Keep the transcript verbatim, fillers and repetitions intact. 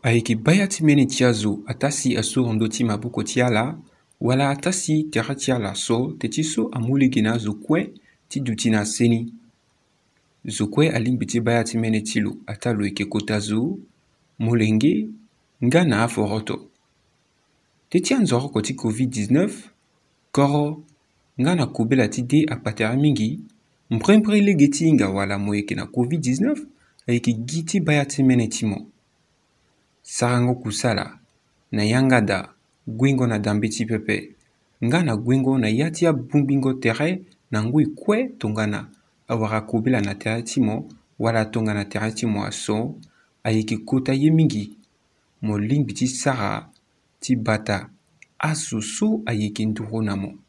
ayeke baya ti mene ti azo atasi aso rondo ti maboko ti ala wala atasi tere ti ala so teti so amû lege na zo kue ti duti na aseni. Zo kue alingbi ti baya ti mene ti lo ata lo yeke kota zo molenge nga na aforoto. Teti anzoroko ti covid dix-neuf koro nga na kobela ti de akpatere mingi mprempren lege ti hinga wala mo yeke na covid dix-neuf ayeke gi ti baya ti mene ti mo. Sarango kusala na yangada gwengo na dambe ti pepe nga na gwengo na ya ti abungbingo tere na ngoi kue tongana awara kobela na tere ti mo wala tongana tere ti mo aso ayeke kota ye mingi mo lingbi ti sara ti bata aso so ayeke nduru na mo.